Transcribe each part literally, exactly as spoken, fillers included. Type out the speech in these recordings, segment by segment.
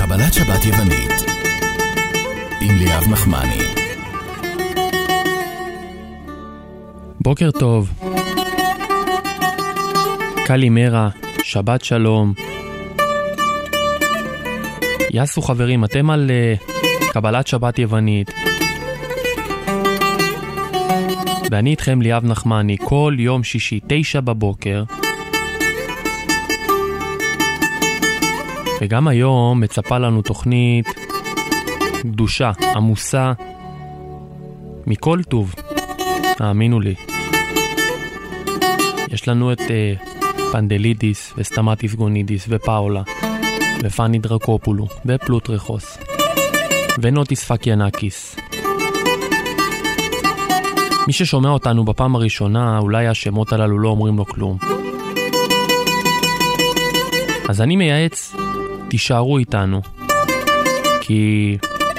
קבלת שבת יוונית עם ליאב נחמני. בוקר טוב, קלימרה, שבת שלום. יסו חברים, אתם על uh, קבלת שבת יוונית, ואני איתכם ליאב נחמני כל יום שישי תשע בבוקר. וגם היום מצפה לנו תוכנית קדושה, עמוסה מכל טוב, האמינו לי. יש לנו את uh, פנדלידיס וסטמטיס גונידיס ופאולה ופני דרקופולו ופלוטרחוס ונוטיס פקיאנקיס. מי ששומע אותנו בפעם הראשונה, אולי השמות הללו לא אומרים לו כלום, אז אני מייעץ, תישארו איתנו, כי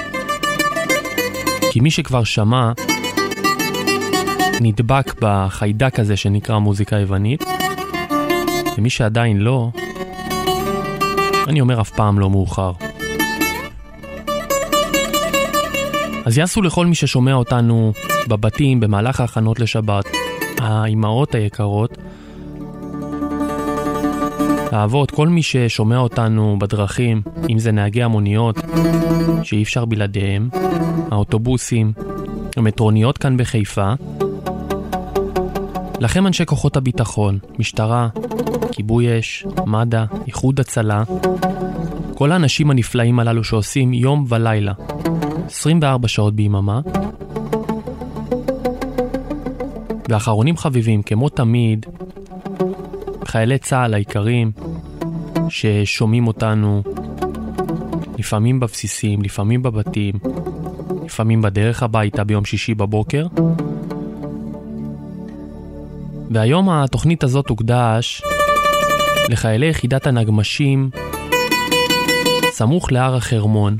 כי מי שכבר שמע נדבק בחיידק הזה שנקרא מוזיקה יוונית, ומי שעדיין לא, אני אומר אף פעם לא מאוחר. אז יעשו לכל מי ששומע אותנו בבתים במהלך ההכנות לשבת, האימהות היקרות, האבות, כל מי ששומע אותנו בדרכים, אם זה נהגי המוניות שאי אפשר בלעדיהם, האוטובוסים, המטרוניות כאן בחיפה, לכם אנשי כוחות הביטחון, משטרה, כיבוי אש, מד"א, איחוד הצלה, כל האנשים הנפלאים הללו שעושים יום ולילה, עשרים וארבע שעות ביממה. ואחרונים חביבים, כמו תמיד, חיילי צה"ל העיקרים ששומעים אותנו לפעמים בבסיסים, לפעמים בבתים, לפעמים בדרך הביתה ביום שישי בבוקר. והיום התוכנית הזאת הוקדש לחיילי יחידת הנגמשים סמוך להר החרמון,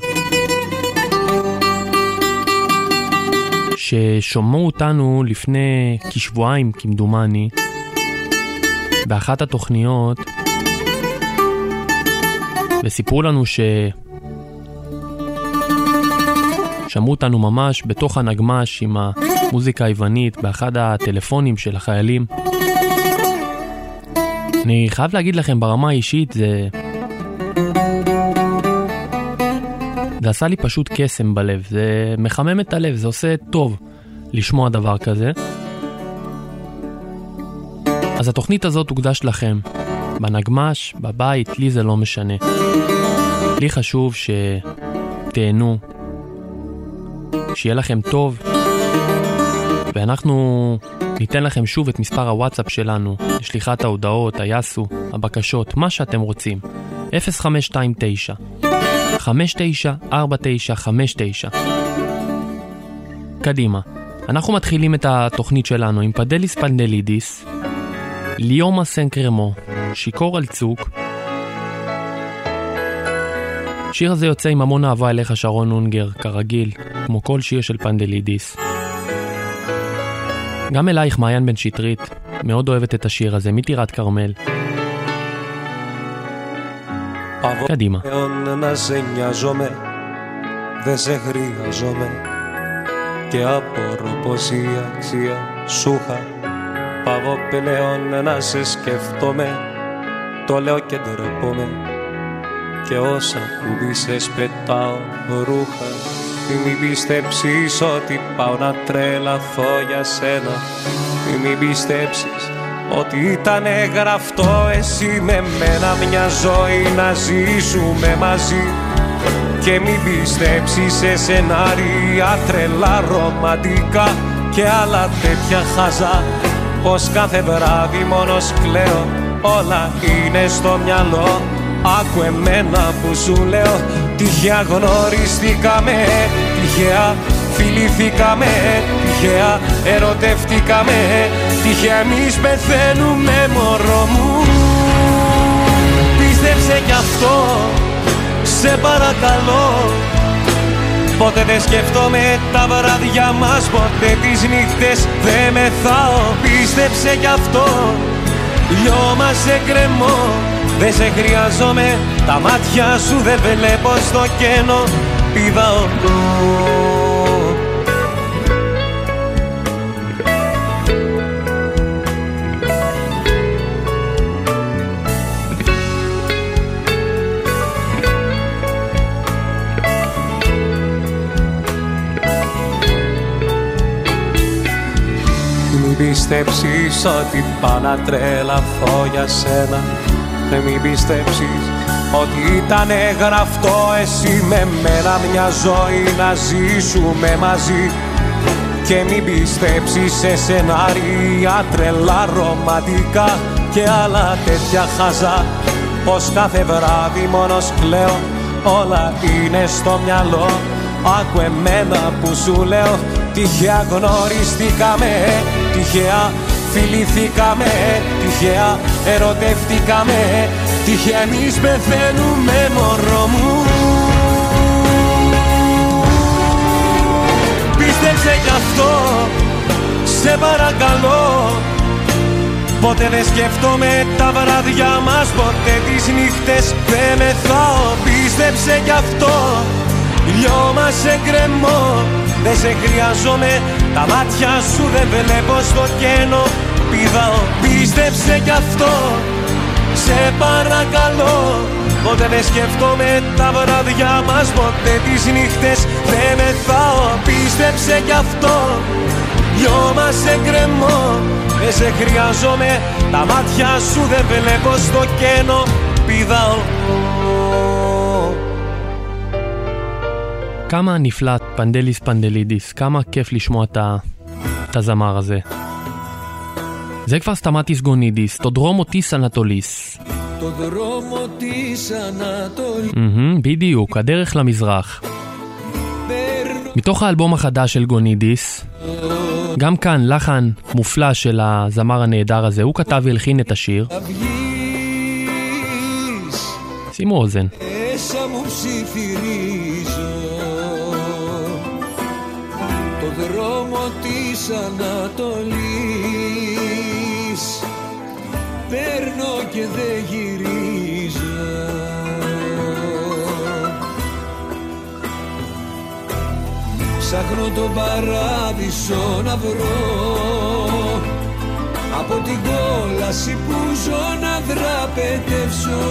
ששומעו אותנו לפני כשבועיים כמדומני באחת התוכניות, וסיפרו לנו ש שמעו אותנו ממש בתוך הנגמש עם המוזיקה היוונית באחד הטלפונים של החיילים. אני חייב להגיד לכם ברמה האישית, זה זה עשה לי פשוט קסם בלב, זה מחמם את הלב, זה עושה טוב לשמוע דבר כזה. אז התוכנית הזאת תוקדש לכם, בנגמש, בבית, לי זה לא משנה. לי חשוב שתהנו, שיהיה לכם טוב, ואנחנו ניתן לכם שוב את מספר הוואטסאפ שלנו, לשליחת ההודעות, היסו, הבקשות, מה שאתם רוצים. אפס חמש שתיים תשע חמש תשע ארבע תשע חמש תשע. קדימה, אנחנו מתחילים את התוכנית שלנו עם פדליס פנדלידיס, ליומה סנקרמו, שיקור על צוק. שיר הזה יוצא עם המון אהבה אליך שרון אונגר, כרגיל, כמו כל שיר של פנדלידיס. גם אלייך מעיין בן שטרית, מאוד אוהבת את השיר הזה, מטירת קרמל. קדימה. Να σε νοιάζομαι, δεν σε χρειάζομαι και απορώ πως η αξία σου είχα. Παγώ πλέον να σε σκεφτόμαι, το λέω και ντρέπομαι και όσα κουμπίσες πετάω ρούχα. Μην πιστέψεις ότι πάω να τρελαθώ για σένα, μην πιστέψεις ότι ήταν γραφτό εσύ με μένα μια ζωή να ζήσουμε μαζί. Και μην πιστέψεις σε σενάρια τρελά ρομαντικά και άλλα τέτοια χαζά, πως κάθε βράδυ μόνος κλαίω, όλα είναι στο μυαλό. Άκου εμένα που σου λέω, τυχαία γνωριστήκαμε, τυχαία φιλήθηκαμε, τυχαία ερωτευτήκαμε, τυχαία εμείς πεθαίνουμε μωρό μου. Πίστεψε κι αυτό, σε παρακαλώ, ποτέ δεν σκέφτομαι τα βράδια μας, ποτέ τις νύχτες δεν μεθάω. Πίστεψε κι αυτό, λιώμα σε κρεμώ, δεν σε χρειάζομαι, τα μάτια σου δεν βλέπω στο κενό, πηδάω. Μην πιστέψεις ότι πάω να τρελαθώ για σένα, μην πιστέψεις ότι ήταν γραφτό εσύ με μένα μια ζωή να ζήσουμε μαζί. Και μην πιστέψεις σε σενάρια τρελά ρομαντικά και άλλα τέτοια χαζά, πως κάθε βράδυ μόνος κλαίω, όλα είναι στο μυαλό. Άκου εμένα που σου λέω, τυχαία γνωριστήκαμε, τυχαία φιληθήκαμε, τυχαία ερωτευτήκαμε, τυχαία εμείς πεθαίνουμε μωρό μου. Πίστεψε κι αυτό, σε παρακαλώ, ποτέ δεν σκέφτομαι τα βράδια μας, ποτέ τις νύχτες δεν μεθάω. Πίστεψε κι αυτό, λιώμα σε κρεμώ, δεν σε χρειάζομαι, τα μάτια σου δεν βλέπω στο κενό, πηδάω. Πίστεψε κι αυτό, σε παρακαλώ, ποτέ δεν σκέφτομαι τα βράδια μας, ποτέ τις νύχτες δεν μεθάω. Πίστεψε κι αυτό, λιώμα σε κρεμώ, δεν σε χρειάζομαι, τα μάτια σου δεν βλέπω στο κενό, πηδάω. כמה נפלט פנדליס פנדלידיס, כמה כיף לשמוע את הזמר הזה. זה כבר סטמטיס גונידיס, תודרומוטיס אנטוליס. תודרומוטיס אנטוליס. בדיוק, הדרך למזרח. מתוך האלבום החדש של גונידיס, גם כאן לחן מופלא של הזמר הנהדר הזה, הוא כתב והלחין את השיר. שימו אוזן. Το δρόμο της Ανατολής παίρνω και δεν γυρίζω. Ψάχνω τον παράδεισο να βρω, από την κόλαση που ζω να δραπετεύσω,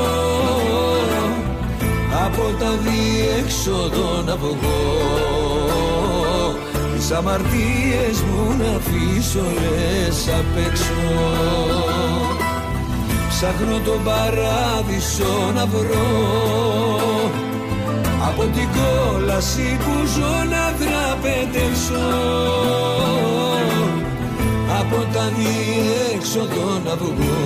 από τα διέξοδο να βγω, τις αμαρτίες μου να αφήσω λες απ' έξω. Ψάχνω τον παράδεισο να βρω, από την κόλαση που ζω να δραπετεύσω, από τα διέξοδο να βγω,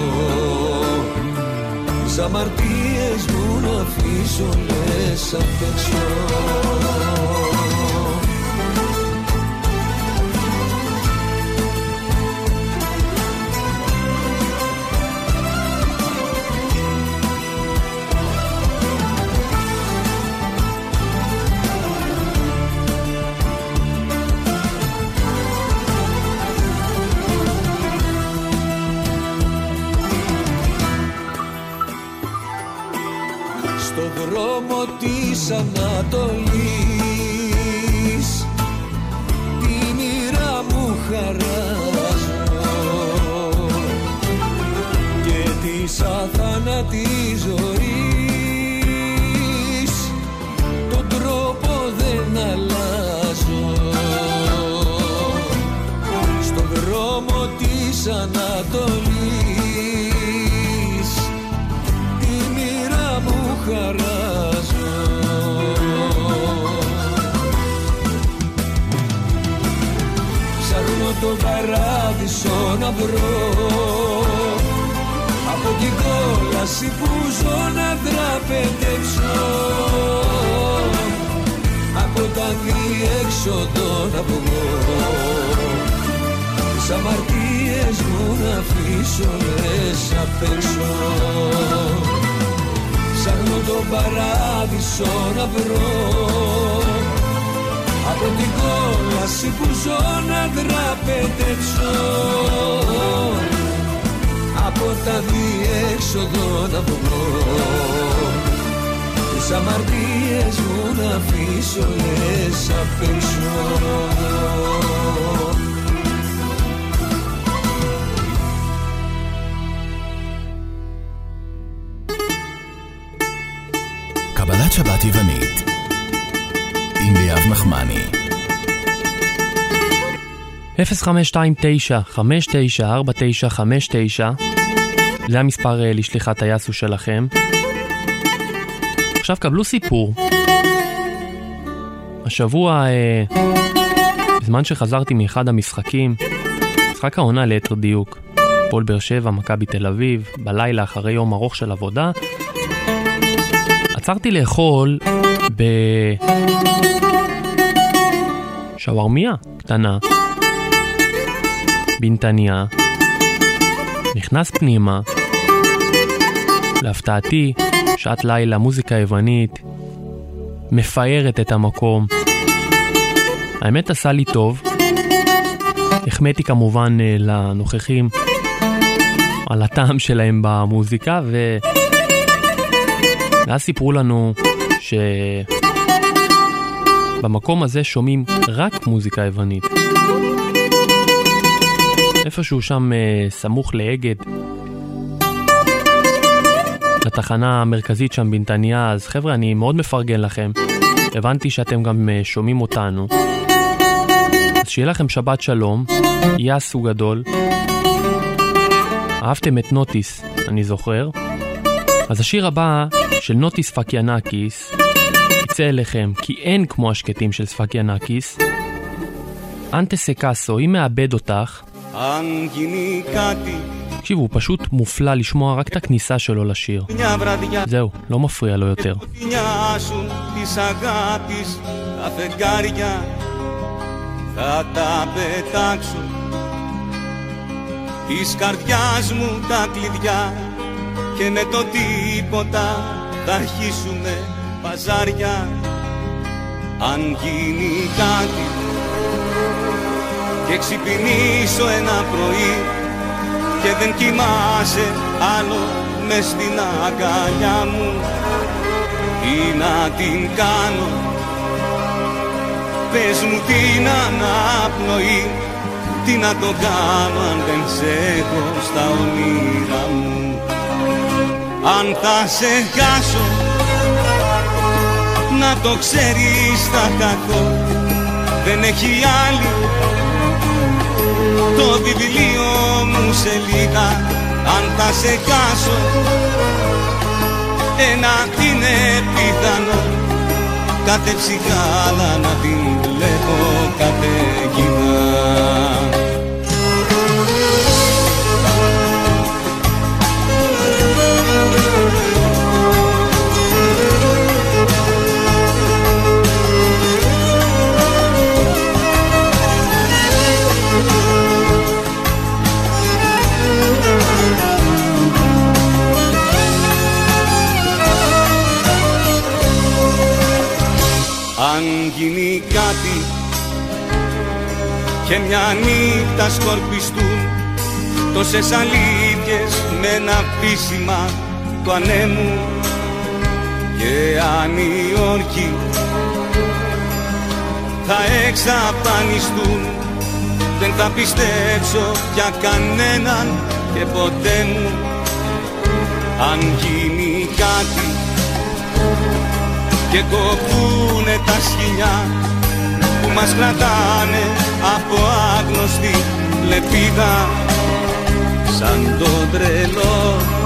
τις αμαρτίες μου να αφήσω λες απ' έξω. Στο δρόμο της Ανατολής τη μοίρα μου χαράζω και της αθάνατης ζωής τον τρόπο δεν αλλάζω. Στο δρόμο της Ανατολής τη μοίρα μου χαράζω. Ψάχνω τον παράδεισο να βρω, από την κόλαση που ζω να δραπετεύσω, από τα διέξοδο να βγω, τις αμαρτίες μου να αφήσω μέσα απ' έξω. Ψάχνω τον παράδεισο να βρω, από την κόλαση που ζω να δραπετεύσω, από τα διέξοδο να βρω, τις αμαρτίες μου να αφήσω όλες απ' έξω. קבלת שבת יוונית עם ליאב נחמני. אפס חמש שתיים תשע חמש תשע ארבע תשע חמש תשע זה המספר לשליחת היסו שלכם. עכשיו קבלו סיפור. השבוע, בזמן שחזרתי מאחד המשחקים, משחק העונה ליתר דיוק, הפועל באר שבע, מכבי תל אביב, בלילה אחרי יום ארוך של עבודה, עצרתי לאכול בשווארמיה קטנה בנתניה. נכנס פנימה, להפתעתי, שעת לילה, מוזיקה יוונית מפארת את המקום. האמת עשה לי טוב. החמאתי כמובן לנוכחים על הטעם שלהם במוזיקה, ואז סיפרו לנו שבמקום הזה שומעים רק מוזיקה יוונית. איפשהו שם סמוך לאגד, לתחנה המרכזית שם בנתניה. אז חבר'ה, אני מאוד מפרגן לכם, הבנתי שאתם גם שומעים אותנו, אז שיהיה לכם שבת שלום, יעשו גדול. אהבתם את נוטיס, אני זוכר. אז השיר הבא של נוטיס ספקיאנקיס יצא אליכם, כי אין כמו השקטים של ספקיאנקיס. אנטה סקאסו, היא מאבד אותך. תקשיבו, הוא פשוט מופלא לשמוע רק את הכניסה שלו לשיר. זהו, לא מפריע לו יותר. Θα τα πετάξω της καρδιάς μου τα κλειδιά και με το τίποτα θα αρχίσουμε παζάρια. Αν γίνει κάτι και ξυπνήσω ένα πρωί και δεν κοιμάσαι άλλο μες στην αγκαλιά μου, τι να την κάνω, πες μου την αναπνοή, τι να το κάνω αν δεν σε έχω στα όνειρα μου. Αν θα σε χάσω, να το ξέρεις θα χαθώ, δεν έχει άλλη το βιβλίο μου σελίδα. Αν θα σε χάσω, ένα είναι πιθανό, κάθε ψυχάλα να την βλέπω καταιγίδα. Αν γίνει κάτι και μια νύχτα σκορπιστούν τόσες αλήθειες με ένα πείσμα του ανέμου, και αν οι όρκοι θα εξαφανιστούν, δεν θα πιστέψω για κανέναν και ποτέ μου. Αν γίνει κάτι και κοππούνε τα σκοινιά που μας κρατάνε από άγνωστη λεπίδα, σαν το τρελό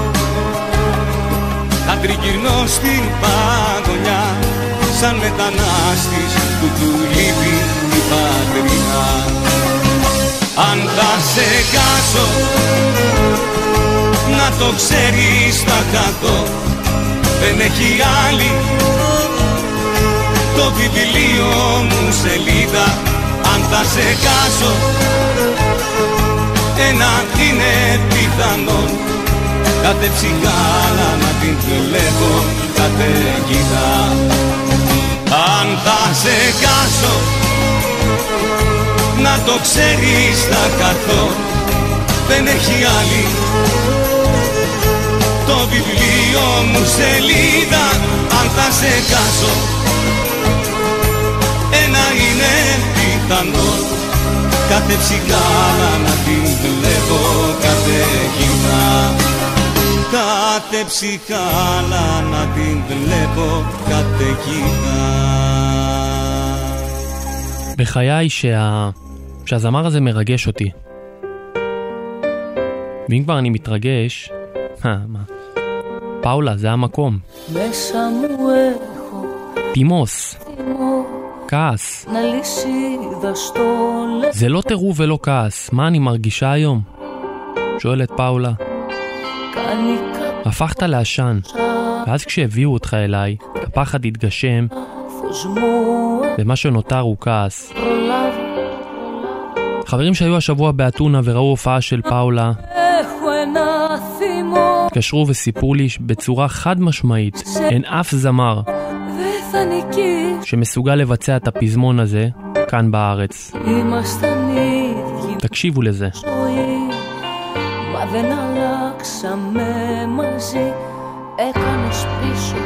θα τριγυρνώ στην παγωνιά, σαν μετανάστης που του λείπει η πατρίδα. Αν θα σε χάσω, να το ξέρεις θα χαθώ, δεν έχει άλλη το βιβλίο μου σελίδα. Αν θα σε χάσω, ένα είναι πιθανό, κάθε ψυχάλα να την βλέπω καταιγίδα. Αν θα σε χάσω, να το ξέρεις θα χαθώ, δεν έχει άλλη σελίδα αν θα σε κάσω. Ένα είναι πιθανό, κάθε ψυχάλα να την βλέπω καταιγίδα. Κάθε ψυχάλα να την βλέπω καταιγίδα. בחיי שה... שהזמר הזה מרגש אותי. ואם כבר אני מתרגש, אה, מה? פאולה, זה המקום. תימוס. כעס. זה לא טירוף ולא כעס. מה אני מרגישה היום? שואלת פאולה. הפכת לעשן, ואז כשהביאו אותך אליי, הפחד התגשם, ומה שנותר הוא כעס. חברים שהיו השבוע באתונה וראו הופעה של פאולה, התקשרו וסיפרו לי בצורה חד משמעית, אין אף זמר שמסוגל לבצע את הפזמון הזה כאן בארץ. תקשיבו לזה. Μα δεν αλλάξαμε μαζί, έκανες πίσω.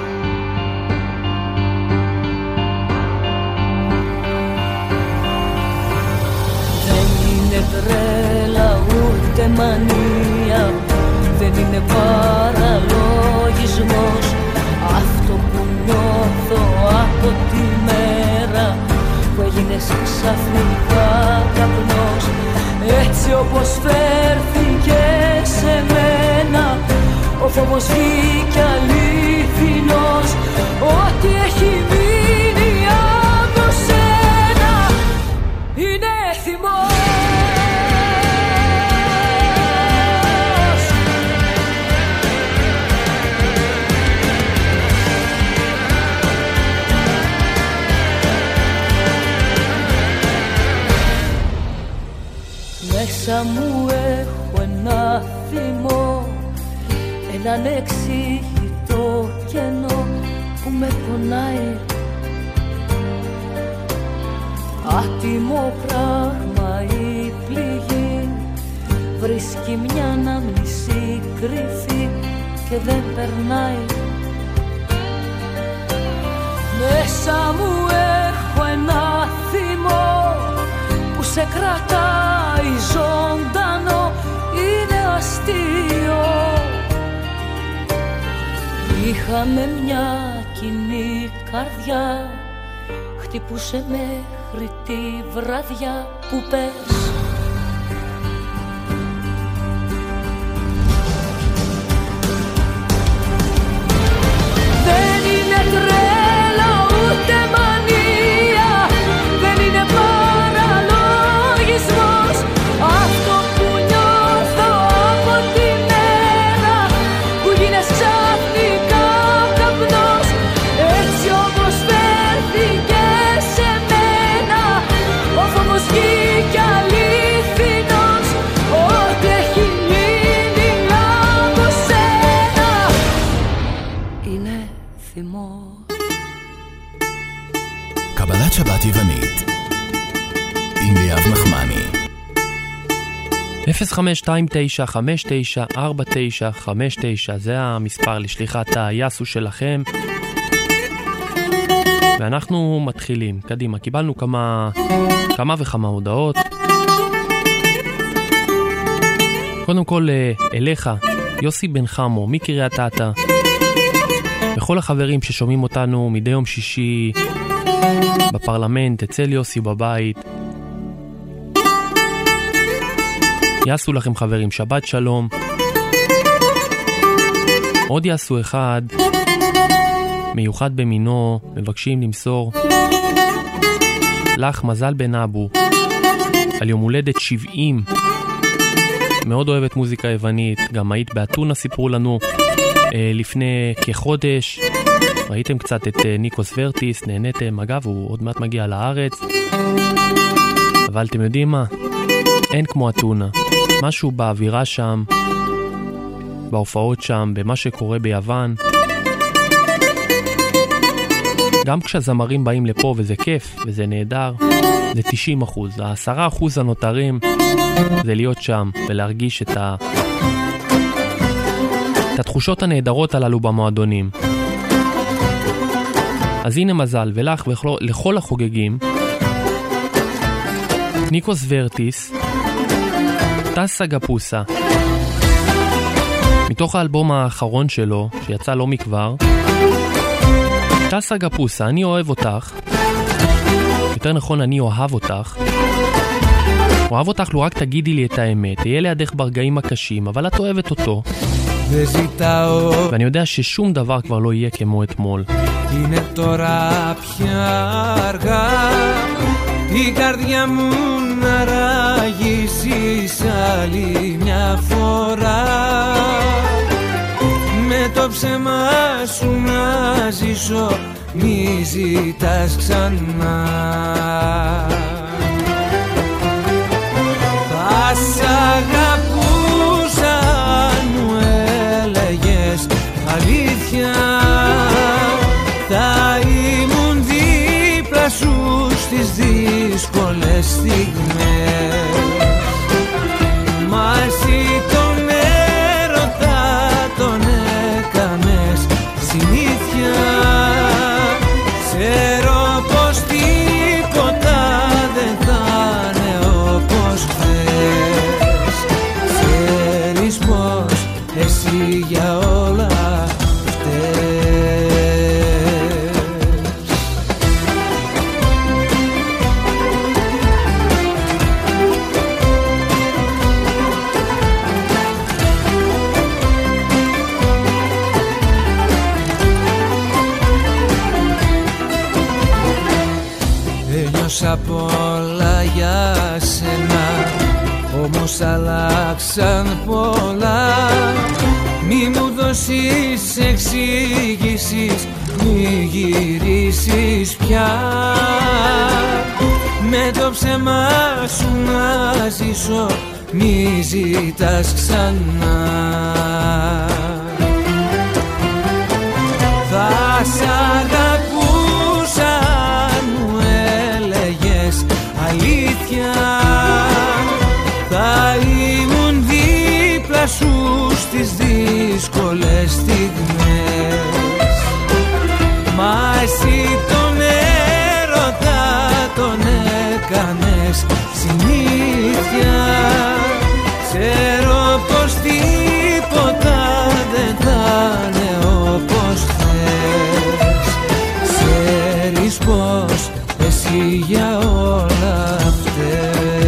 Δεν είναι τρέλα ούτε μανία, δεν είναι παραλογισμός. Αυτό που νιώθω από τη μέρα που έγινες ξαφνικά καπνός. Έτσι όπως φέρθηκε σε μένα, ο φόβος βγήκε αληθινός. Ό,τι έχει μείνει από σένα είναι θυμός. Μέσα μου έχω ένα θυμό, ένα ανεξήγητο κενό που με πονάει. Άτιμο πράγμα η πληγή, βρίσκει μια ανάμνηση κρυφή και δεν περνάει. Μέσα μου έχω ένα θυμό που σε κρατάει ζωντανό, είναι αστείο. Είχαμε μια κοινή καρδιά, χτυπούσε μέχρι τη βραδιά που πες. Δεν είναι τρέλα ούτε μανία, δεν είναι παραλογισμός. Αυτό που νιώθω από τη μέρα που γίνες ξαφνικά καπνός. Έτσι όπως φέρθηκε σε μένα, ο φόβος βγήκε αληθινός. Ό,τι έχει μείνει από σένα είναι θυμός. קבלת שבת יוונית עם ליאב נחמני. אפס חמש שתיים תשע חמש תשע ארבע תשע חמש תשע, זה המספר לשליחת היסו שלכם. ואנחנו מתחילים. קדימה, קיבלנו כמה כמה וכמה הודעות. קודם כל אליך, יוסי בן חמו מקריית אתא, וכל החברים ששומעים אותנו מדי יום שישי בפרלמנט, אצל יוסי בבית. יעשו לכם חברים, שבת שלום. עוד יעשו אחד מיוחד במינו, מבקשים למסור לך מזל בן אבו על יום הולדת שבעים. מאוד אוהבת מוזיקה יוונית, גם היית באתונה סיפרו לנו אה, לפני כחודש. ראיתם קצת את אה, ניקוס ורטיס, נהניתם. אגב, הוא עוד מעט מגיע לארץ, אבל אתם יודעים מה? אין כמו אתונה. משהו באווירה שם, בהופעות שם, במה שקורה ביוון. גם כשהזמרים באים לפה וזה כיף וזה נהדר, זה תשעים אחוז. ה-עשרה אחוז הנותרים זה להיות שם ולהרגיש את ה... את התחושות הנהדרות הללו במועדונים. אז הנה מזל, ולך ולכל החוגגים, ניקוס ורטיס, טסה גפוסה, מתוך האלבום האחרון שלו, שיצא לא מכבר, טסה גפוסה, אני אוהב אותך, יותר נכון אני אוהב אותך, אוהב אותך לו רק תגידי לי את האמת, תהיה לידך ברגעים הקשים, אבל את אוהבת אותו. ואני יודע ששום דבר כבר לא יהיה כמו אתמול. Είναι τώρα πια αργά, η καρδιά μου να ραγίσεις άλλη μια φορά, με το ψέμα σου να ζήσω, μη ζητάς ξανά. Θα σ' αγαπούσα αν μου έλεγες αλήθεια, θα ήμουν δίπλα σου στις δύσκολες στιγμές. Μα εσύ τον έρωτα τον έκανες συνήθεια, ξέρω πως τίποτα δεν θα είναι όπως χθες. Ξέρεις πως εσύ για όλα απ' όλα για σένα, όμως αλλάξαν πολλά. Μη μου δώσεις εξήγησεις, μη γυρίσεις πια, με το ψέμα σου να ζήσω, μη ζητάς ξανά. Θα σ' αγαπούσα αλήθεια, θα ήμουν δίπλα σου στις δύσκολες στιγμές. Μα εσύ τον έρωτα τον έκανες συνήθεια, ξέρω πως τίποτα δεν θα είναι όπως θες. Ξέρεις πως εσύ για όλα φταίς.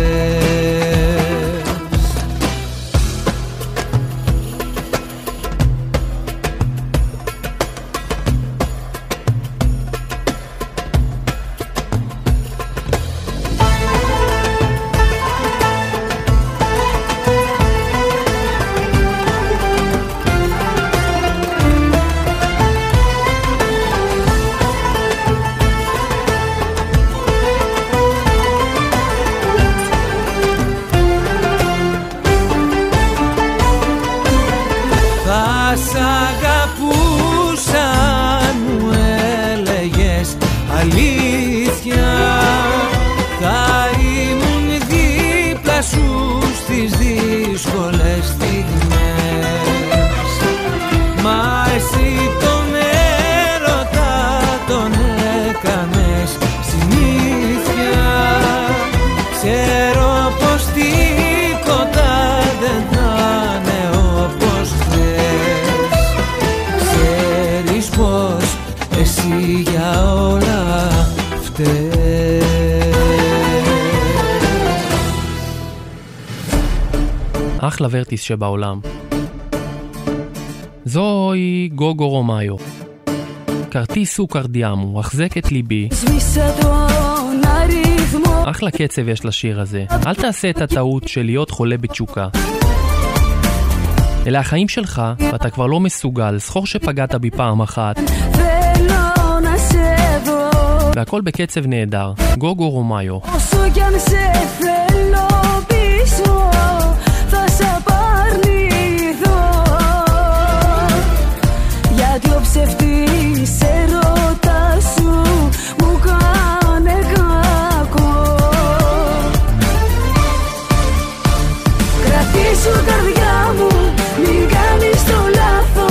אחלה ורטיס שבעולם. זוהי גוגו רומאיו. כרטיס הוא קרדיאמו, החזק את ליבי. אחלה קצב יש לשיר הזה. אל תעשה את הטעות של להיות חולה בתשוקה. אלה החיים שלך, ואתה כבר לא מסוגל. זכור שפגעת בי פעם אחת. והכל בקצב נהדר. גוגו רומאיו. Ψευτής ερώτα σου μου κάνε κακό. Κρατήσου καρδιά μου, μην κάνεις το λάθος.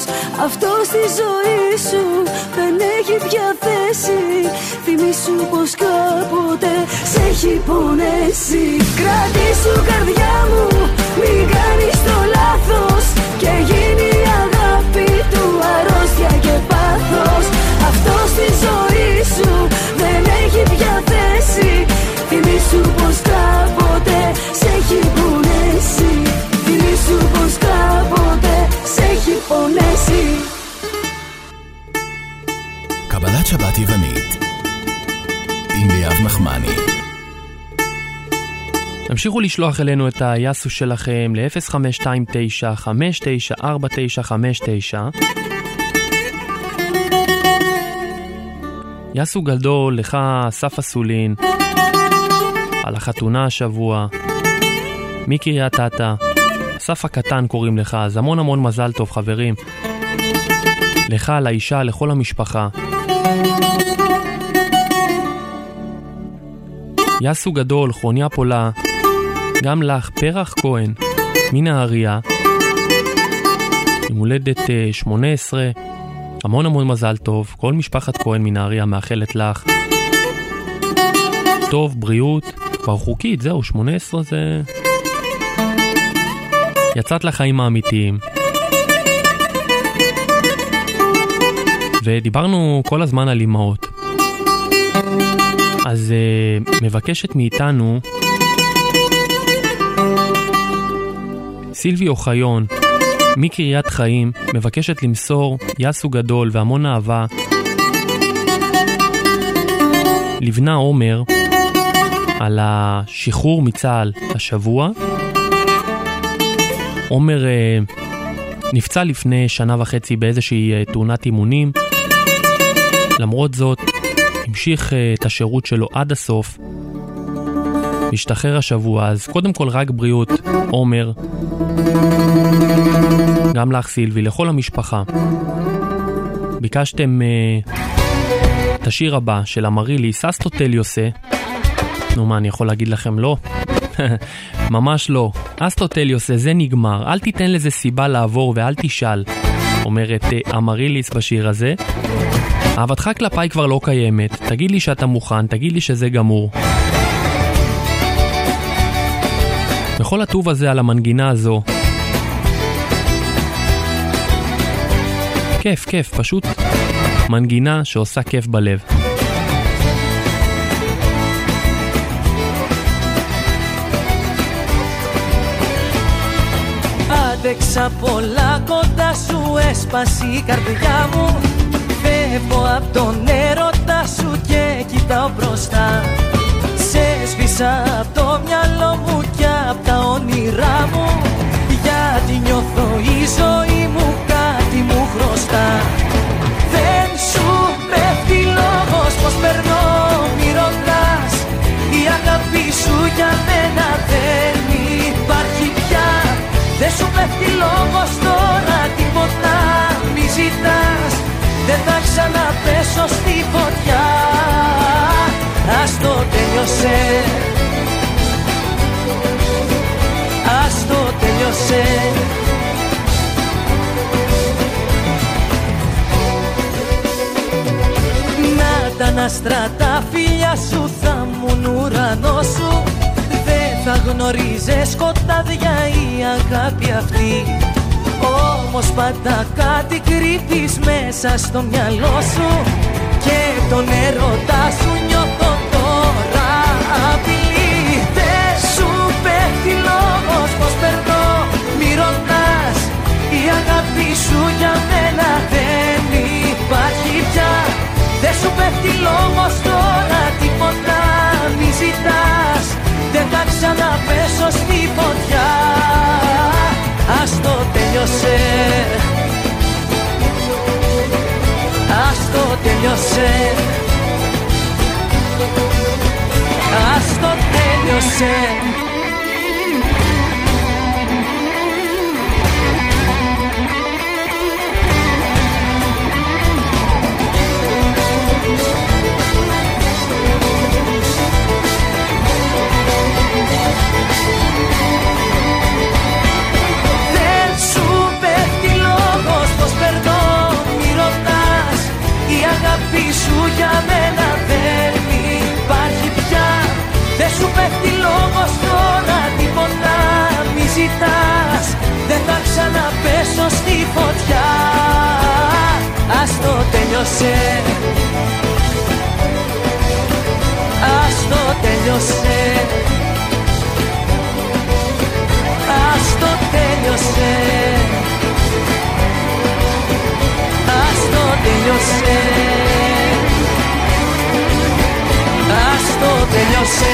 λάθος. Αυτό στη ζωή σου δεν έχει πια θέση. Θυμήσου πως κάποτε σε έχει πονέσει. Κρατήσου καρδιά μου, μην κάνεις το λάθος και γίνει η αγάπη του αρρώστια και πάθος. Αυτό στη ζωή σου δεν έχει πια θέση. Θυμήσου πως κάποτε σε έχει πονέσει. Θυμήσου πως κάποτε σε έχει πονέσει. קבלת שבת יוונית עם ליאב נחמני. תמשיכו לשלוח אלינו את היאסו שלכם ל-אפס חמש שתיים תשע חמש תשע ארבע תשע חמש תשע. יאסו גדול לך אסף אסולין על החתונה השבוע מקריית אתא. אסף הקטן קוראים לך, אז המון המון מזל טוב חברים, לך, לאישה, לכל המשפחה. יאסו גדול, כרוניה פולה, גם לך, פרח כהן מנהריה, עם הולדת שמונה עשרה, המון המון מזל טוב. כל משפחת כהן מנהריה מאחלת לך טוב, בריאות, כבר חוקית, זהו, שמונה עשרה זה... יצאת לחיים האמיתיים. ודיברנו כל הזמן על אמהות. אז uh, מבקשת מאיתנו סילבי אוחיון מקריית חיים, מבקשת למסור יסו גדול והמון אהבה לבנה עומר על השחרור מצה"ל השבוע. עומר uh, נפצע לפני שנה וחצי באיזושהי uh, תאונת אימונים. למרות זאת המשיך uh, את השירות שלו עד הסוף, השתחרר השבוע. אז קודם כל רק בריאות עומר, גם לך סילבי, לכל המשפחה. ביקשתם uh, את השיר הבא של אמריליס, אסטוטליוסה. נו מה, אני יכול להגיד לכם לא? ממש לא. אסטוטליוסה, זה נגמר, אל תיתן לזה סיבה לעבור ואל תשאל, אומרת uh, אמריליס בשיר הזה. אהבתך כלפיי כבר לא קיימת, תגיד לי שאתה מוכן, תגיד לי שזה גמור. וכל הטוב הזה על המנגינה הזו, כיף, כיף, פשוט מנגינה שעושה כיף בלב. Άντεξα πολλά, κοντά σου έσπασε η καρδιά μου. Φεύγω απ' τον έρωτα σου και κοιτάω μπροστά. Σε σβήσα απ' το μυαλό μου και απ' τα όνειρά μου. Γιατί νιώθω η ζωή μου κάτι μου χρωστά. Δεν σου πέφτει λόγος πως περνώ, μη ρωτάς. Η αγάπη σου για μένα δεν υπάρχει πια. Δεν σου πέφτει λόγος τώρα τίποτα μη ζητάς. Δεν θα ξαναπέσω στη φωτιά. Ας το τελειώσε, ας το τελειώσε. Να τα αναστρά τα φιλιά σου θα μουν ουρανό σου. Δεν θα γνωρίζε σκοτάδια η αγάπη αυτή. Όμως πάντα κάτι κρύβεις μέσα στο μυαλό σου. Και τον έρωτά σου νιώθω τώρα απειλή. Δεν σου πέφτει λόγος πως περνώ, μη ρωτάς. Η αγάπη σου για μένα δεν υπάρχει πια. Δεν σου πέφτει λόγος τώρα τίποτα μη ζητάς. Δεν θα ξαναπέσω στη φωτιά. Ας το τελειώσε, ας το τελειώσε, ας το τελειώσε. Δεν σου πέφτει λόγος πως περνώ, για μένα δεν υπάρχει πια. Δεν σου πέφτει λόγος τώρα τίποτα μη ζητάς. Δεν θα ξαναπέσω στη φωτιά. Ας το τέλειωσε, ας το τέλειωσε, ας το τέλειωσε, ας το τέλειωσε, ας το τέλειωσε.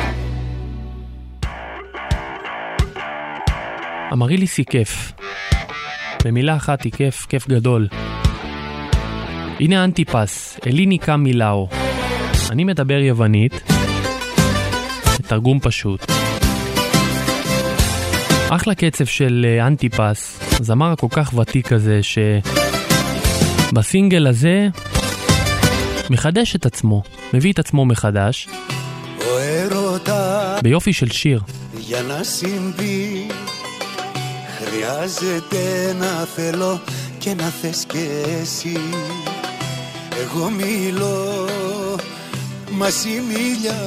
אמרי לי כיף. במילה אחת היא כיף, כיף גדול. הנה אנטיפס, אליניקה מילאו. אני מדבר יוונית, תרגום פשוט. אחלה קצב של אנטיפס, זמר הכל כך ותיק הזה שבסינגל הזה מחדש את עצמו, מביא את עצמו מחדש ביופי של שיר. Για να συμβεί χρειάζεται να θέλω και να θες και εσύ. Εγώ μιλώ, μαζί μιλιά,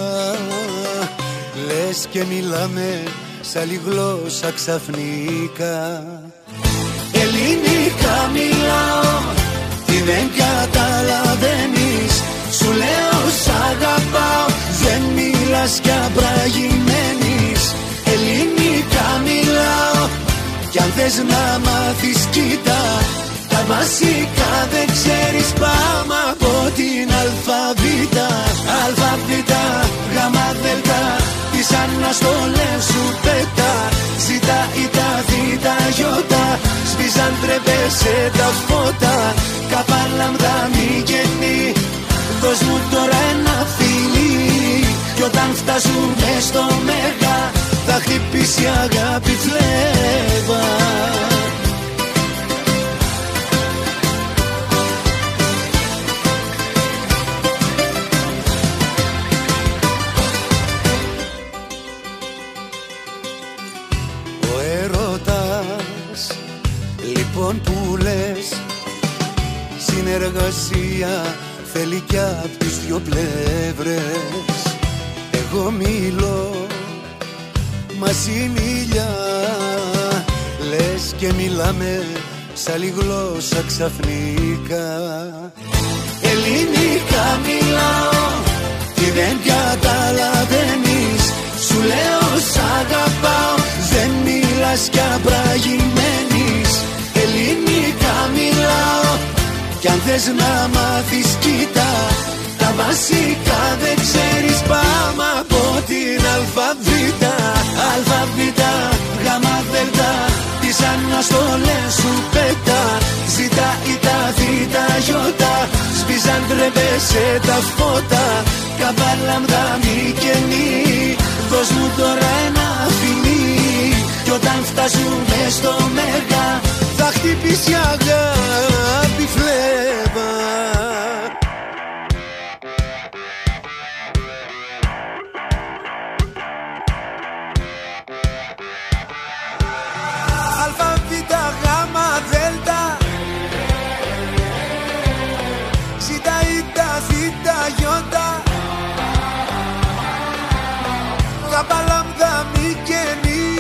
λες και μιλάμε σ' άλλη γλώσσα ξαφνικά. Ελληνικά μιλάω, τι δεν καταλαβαίνεις. Σου λέω σ' αγαπάω, δεν μιλάς κι απραγημένης. Ελληνικά μιλάω, κι αν θες να μάθεις κοίτα, τα βασικά δεν ξέρεις, πάμε από την αλφαβήτα. Αλφαβήτα, γάμα δελτα, τις αναστολές σου πέτα. Ζήτα ή τα θήτα γιώτα, σβήσαν τρεπέσαι τα φώτα. Καπα λάμδα μη γεννή, δώσ' μου τώρα ένα φιλί. Κι όταν φτάσουμε στο μέγα, θα χτυπήσει αγάπη φλέβα. Ο έρωτας λοιπόν που λες, συνεργασία θέλει κι απ' τις δυο πλευρές. Εγώ μιλώ, μαζί μιλιά, λες και μιλάμε σ' άλλη γλώσσα ξαφνικά. Ελληνικά μιλάω, τι δεν καταλαβαίνεις. Σου λέω σ' αγαπάω, δεν μιλάς κι απραγημένης. Ελληνικά μιλάω, κι αν θες να μάθεις κοίτα, τα βασικά δεν ξέρεις, πάμε από την αλφαβήτα. Αλφαβήτα, γάμα δελτα, τις αναστολές σου πέτα. Ζήτα ή τα θήτα γιώτα, σβήσαν τρεπέσαι τα φώτα. Καπα λάμδα μη καινή, δώσ' μου τώρα ένα φιλί. Κι όταν φτάσουμε στο μέγα, θα χτυπήσει αγάπη φλέβα. Αλφαβήτα, γάμα δέλτα, ζήτα ή τα θήτα γιώτα, καπα λάμδα μη καινή.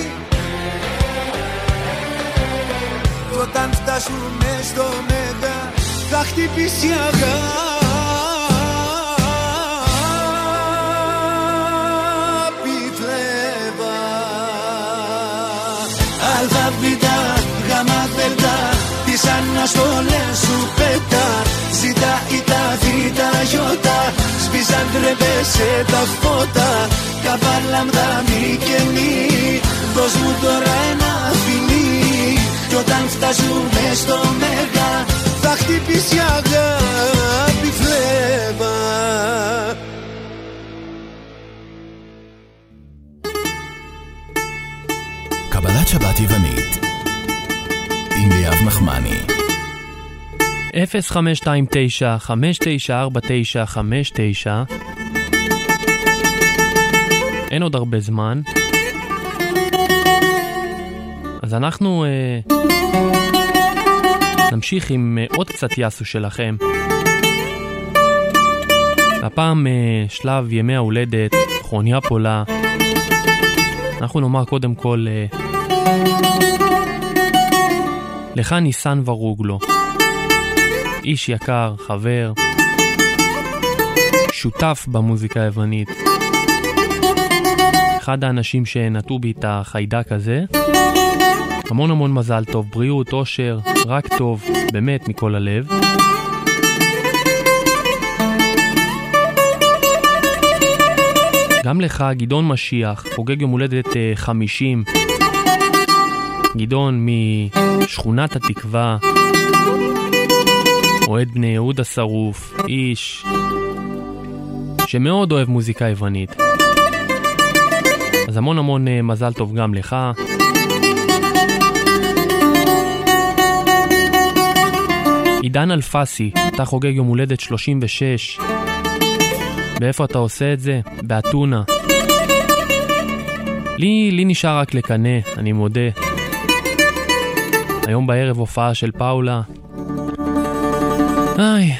Κι όταν φτάσουμε στο μέγα, θα χτυπήσει αγάπη φλέβα. Αλφαβήτα, γάμα δελτα, τις αναστολές σου πέτα. Ζήτα ή τα θήτα γιώτα, σβήσαν τρεπέσαι τα φώτα. Καπα λάμδα μη καινή, δώσ' μου τώρα ένα φιλί. Κι όταν φτάσουμε στο μέγα, θα χτυπήσει αγάπη φλέβα. קבלת שבת יוונית עם ליאב מחמני. אפס חמש שתיים תשע חמש תשע ארבע תשע חמש תשע. אין עוד הרבה זמן, אז אנחנו אה, נמשיך עם אה, עוד קצת יסו שלכם. הפעם שלב ימי ההולדת, כרוניה פולה. אנחנו נאמר קודם כל לך ניסן ורוגלו, איש יקר, חבר, שותף במוזיקה היוונית, אחד האנשים שנטו בי את החיידק הזה. המון המון מזל טוב, בריאות, אושר, רק טוב, באמת מכל הלב. גם לך, גדעון משיח, חוגג יום הולדת חמישים. גדעון משכונת התקווה, אוהד בני יהודה שרוף, איש שמאוד אוהב מוזיקה יוונית. אז המון המון מזל טוב גם לך. עידן אלפסי, אתה חוגג יום הולדת שלושים ושש. באיפה אתה עושה את זה? באתונה. לי, לי נשאר רק לקנה, אני מודה. היום בערב הופעה של פאולה. איי.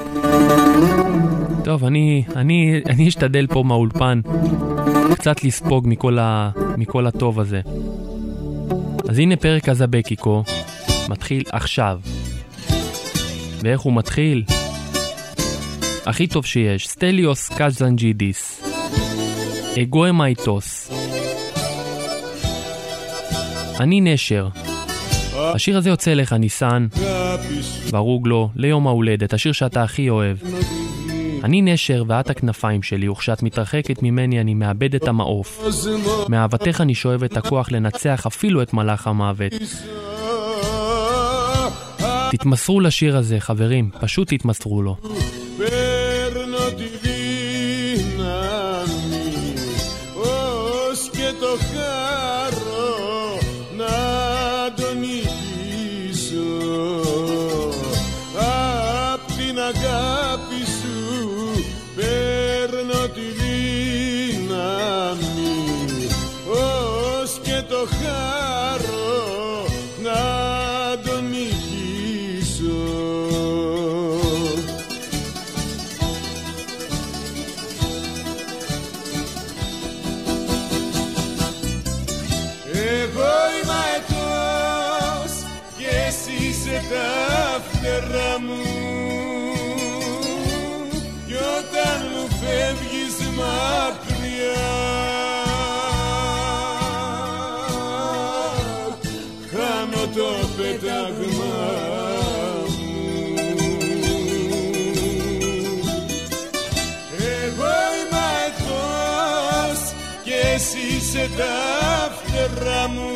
טוב, אני, אני, אני אשתדל פה מהאולפן קצת לספוג מכל, ה, מכל הטוב הזה. אז הנה פרק הזבקיקו, מתחיל עכשיו. ואיך הוא מתחיל? הכי טוב שיש, סטליוס קזנג'ידיס, אגוי מייטוס, אני נשר. השיר הזה יוצא לך ניסן ורוגלו ליום ההולדת, השיר שאתה הכי אוהב. אני נשר ואת הכנפיים שלי, וכשאת מתרחקת ממני אני מאבד את המעוף. מאהבתך אני שואב את הכוח לנצח אפילו את מלאך המוות. תתמסרו לשיר הזה, חברים, פשוט תתמסרו לו. Σε τα φτερά μου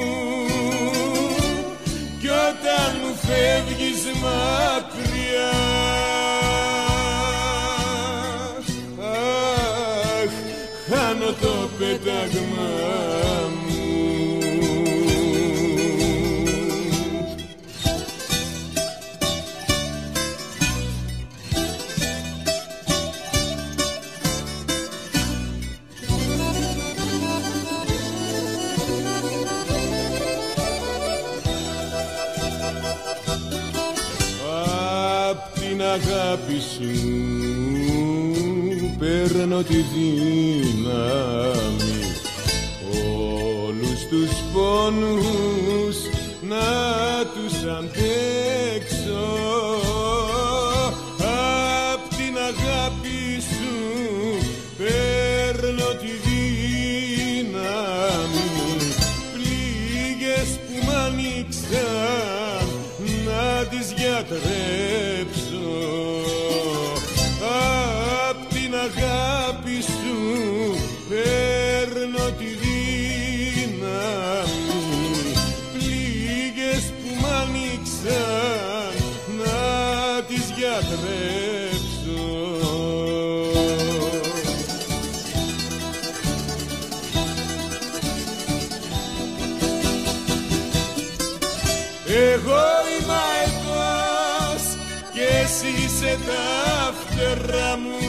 κι όταν μου φεύγεις μακριά, αχ, χάνω το πέταγμα μου. Αγάπη σου παίρνω τη δύναμη, όλους τους πόνους να τους αντέξω. Απ' την αγάπη σου παίρνω τη δύναμη, πληγές που μ' ανοίξαν να τις γιατρέψω. Απ' την αγάπη σου παίρνω τη δύναμη, πληγές που μ' ανοίξαν να τις γιατρέψω. Εγώ είμαι αετός και εσύ είσαι τα φτερά μου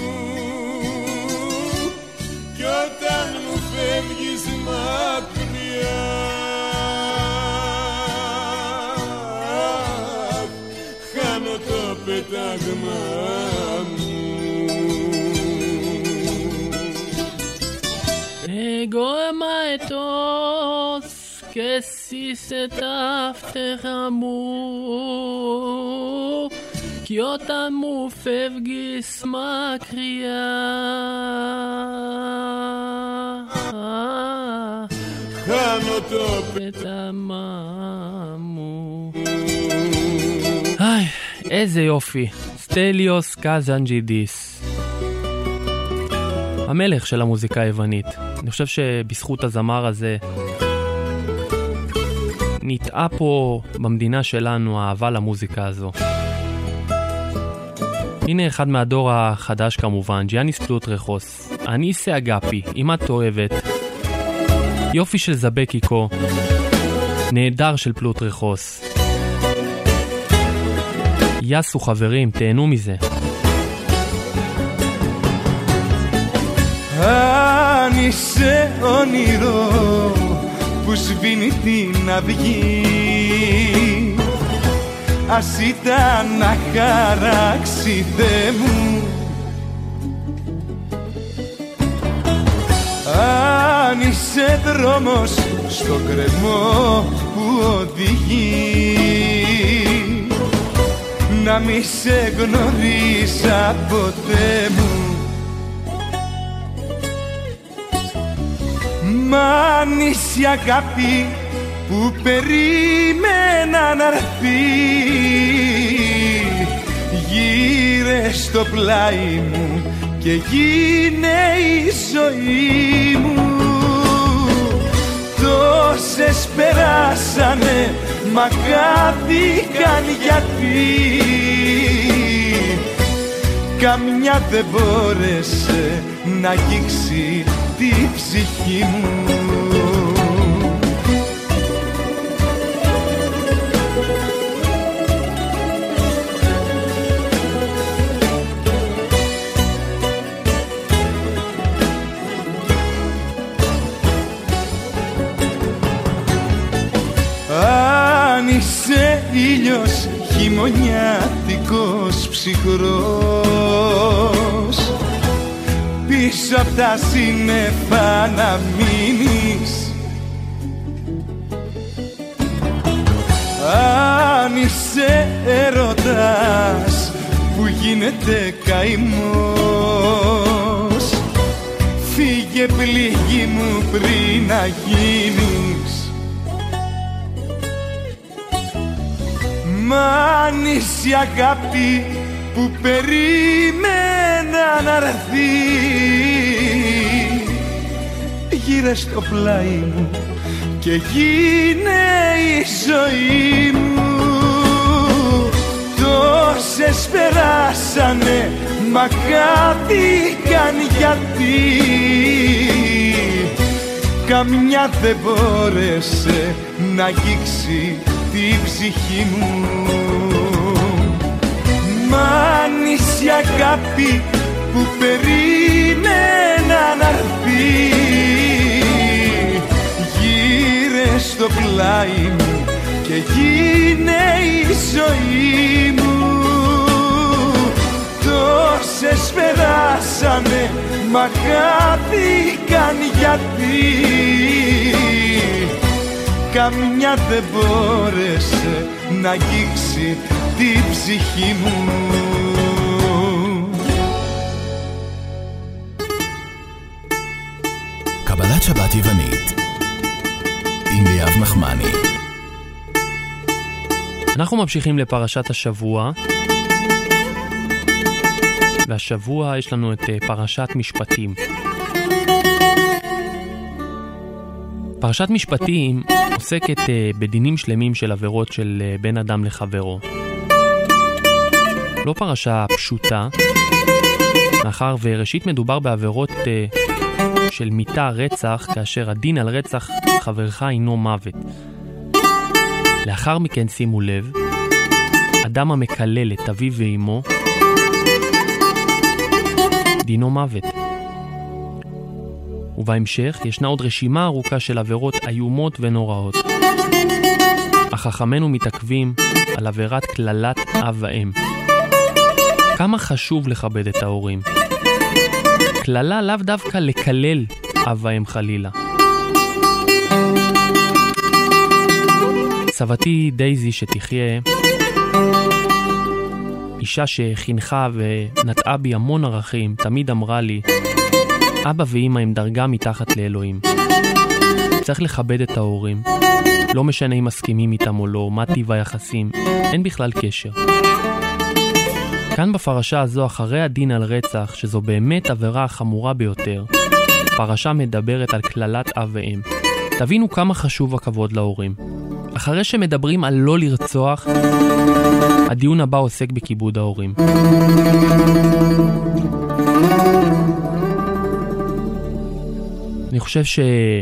κι όταν μου φεύγεις μακριά, χάνω το πέταγμα μου. goemaetos que si se תפתחמו כי אותם מופב גיסמה קריאה חנו טוב ותממו. היי, איזה יופי. סטליוס קזנג'ידיס, המלך של המוזיקה היוונית. אני חושב שבזכות הזמר הזה נטעה פה במדינה שלנו האהבה למוזיקה הזו. הנה אחד מהדור החדש כמובן, ג'יאניס פלוטרחוס, אניסה אגפי, אם את אוהבת, יופי של זבקיקו, נהדר של פלוטרחוס. יסו חברים, תהנו מזה. Αν είσαι όνειρο που σβήνει την αυγή, ας ήταν να χαράξει Θεέ μου. Αν είσαι δρόμος στο κρεμό που οδηγεί, να μη σε γνωρίσα ποτέ μου. Μα αν είσαι αγάπη που περίμενα να έρθει, γύρε στο πλάι μου και γίνε η ζωή μου. Τόσες περάσανε μα χάθηκαν γιατί καμιά δεν μπόρεσε να αγγίξει τη ψυχή μου. Αν είσαι ήλιος χειμωνιάτικος ψυχρός, πίσω απ' τα σύννεφα να μείνεις. Αν είσαι έρωτας που γίνεται καημός, φύγε πληγή μου πριν να γίνεις. Μα αν είσαι αγάπη που περίμενα να έρθει, γύρε στο πλάι μου και γίνε η ζωή μου. Τόσες περάσανε μα χάθηκαν γιατί καμιά δεν μπόρεσε να αγγίξει τη ψυχή μου. Μα αν είσαι αγάπη που περίμενα να έρθει, γύρε στο πλάι μου και γίνε η ζωή μου. Τόσες περάσανε μα χάθηκαν γιατί καμιά δεν μπόρεσε να αγγίξει τη ψυχή μου. קבלת שבת יוונית עם ליאב נחמני. אנחנו ממשיכים לפרשת השבוע, והשבוע יש לנו את פרשת משפטים. פרשת משפטים עוסקת בדינים שלמים של עבירות של בן אדם לחברו. לא פרשה פשוטה, מאחר וראשית מדובר בעבירות של מיתה רצח, כאשר הדין על רצח חברך הינו מוות. לאחר מכן שימו לב, אדם המקלל את אביו ואמו, דינו מוות. ובהמשך ישנה עוד רשימה ארוכה של עבירות איומות ונוראות. החכמנו מתעכבים על עבירת כללת אב ואם. כמה חשוב לכבד את ההורים. כללה לאו דווקא לקלל אב ואם חלילה. סבתי דייזי שתחיה, אישה שחינכה ונטעה בי המון ערכים, תמיד אמרה לי, אבא ואמא הם דרגה מתחת לאלוהים. צריך לכבד את ההורים. לא משנה אם מסכימים איתם או לא, מה טיב היחסים, אין בכלל קשר. כאן בפרשה הזו, אחרי הדין על רצח, שזו באמת עבירה חמורה ביותר, הפרשה מדברת על כללת אב ואם. תבינו כמה חשוב הכבוד להורים. אחרי שמדברים על לא לרצוח, הדיון הבא עוסק בכיבוד ההורים. אני חושב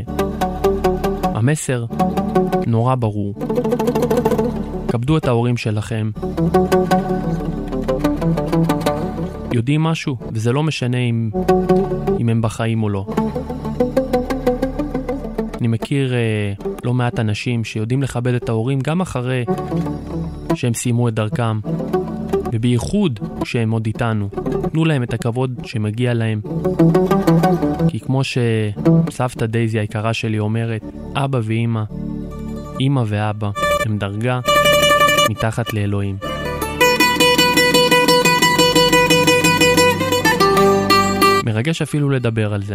שהמסר נורא ברור. כבדו את ההורים שלכם. יודעים משהו, וזה לא משנה אם, אם הם בחיים או לא. אני מכיר uh, לא מעט אנשים שיודעים לכבד את ההורים גם אחרי שהם סיימו את דרכם, ובייחוד שהם עוד איתנו. תנו להם את הכבוד שמגיע להם. כי כמו שסבתא דייזי היקרה שלי אומרת, אבא ואמא, אמא ואבא, הם דרגה מתחת לאלוהים. מרגש אפילו לדבר על זה.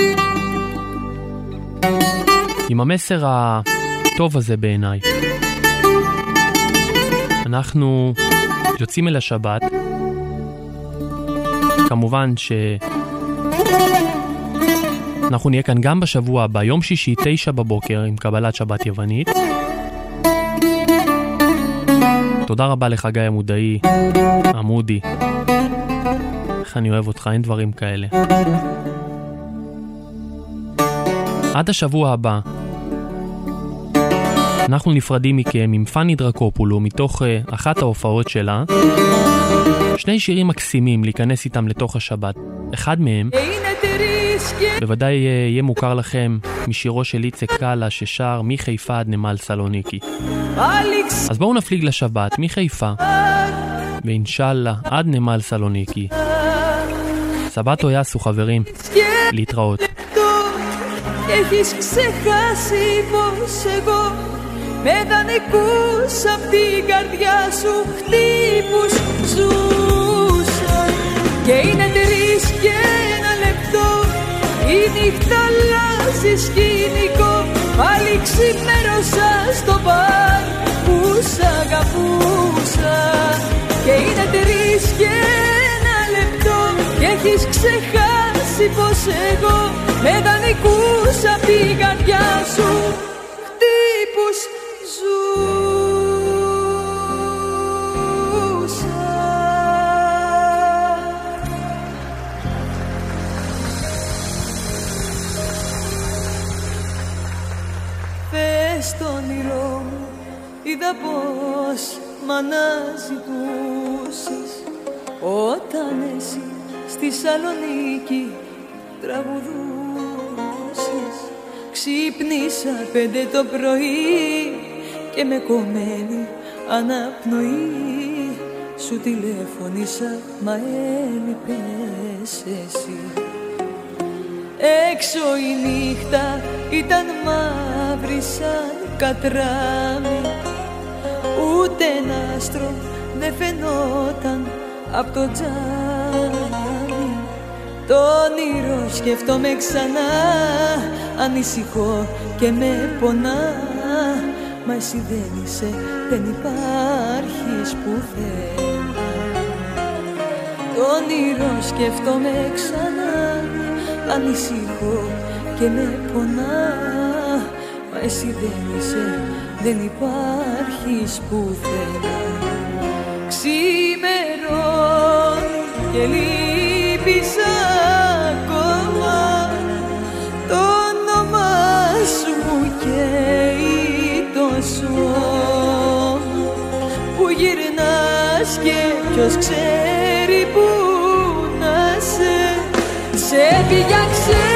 עם המסר הטוב הזה בעיניי, אנחנו יוצאים אל השבת. כמובן שאנחנו נהיה כאן גם בשבוע הבא, יום שישי תשע בבוקר עם קבלת שבת יוונית. תודה רבה לך גיא עמודאי, עמודי. איך אני אוהב אותך, אין דברים כאלה. עד השבוע הבא אנחנו נפרדים מכם עם פני דרקופולו מתוך uh, אחת ההופעות שלה. שני שירים מקסימים להיכנס איתם לתוך השבת. אחד מהם בוודאי uh, יהיה מוכר לכם משירו של איציק קאלה ששר מחיפה עד נמל סלוניקי. אז בואו נפליג לשבת מחיפה ואינשאללה עד נמל סלוניקי. סבתו יעשו חברים, להתראות. Έχεις ξεχάσει πως εγώ με δανεικούς απ' την καρδιά σου χτύπους ζούσα. Και είναι τρεις και ένα λεπτό, η νύχτα αλλάζει σκηνικό. Πάλι ξημέρωσα στο μπαρ που σ' αγαπούσα. Και είναι τρεις και ένα λεπτό, και έχεις ξεχάσει πως εγώ με δανεικούσα απ' την καρδιά σου χτύπους ζούσα. Πες το όνειρό μου, είδα πως μ' αναζητούσες όταν εσύ στη Σαλονίκη τραγουδούσες. Ξύπνησα πέντε το πρωί και με κομμένη αναπνοή σου τηλεφωνήσα, μα έλειπες εσύ. Έξω η νύχτα ήταν μαύρη σαν κατράμι, ούτε ένα άστρο δεν φαινόταν απ' το τζάμι. Το όνειρο σκέφτομαι ξανά, ανησυχώ και με πονά, μα εσύ δεν είσαι, δεν υπάρχεις πουθενά. Το όνειρο σκέφτομαι ξανά, ανησυχώ και με πονά, μα εσύ δεν είσαι, δεν υπάρχεις πουθενά. Ξημερώνει και λείπεις ακόμα, το όνομά σου μου καίει το σώμα. Που γυρνάς και ποιος ξέρει που να σε, σε πήγα ξέρει.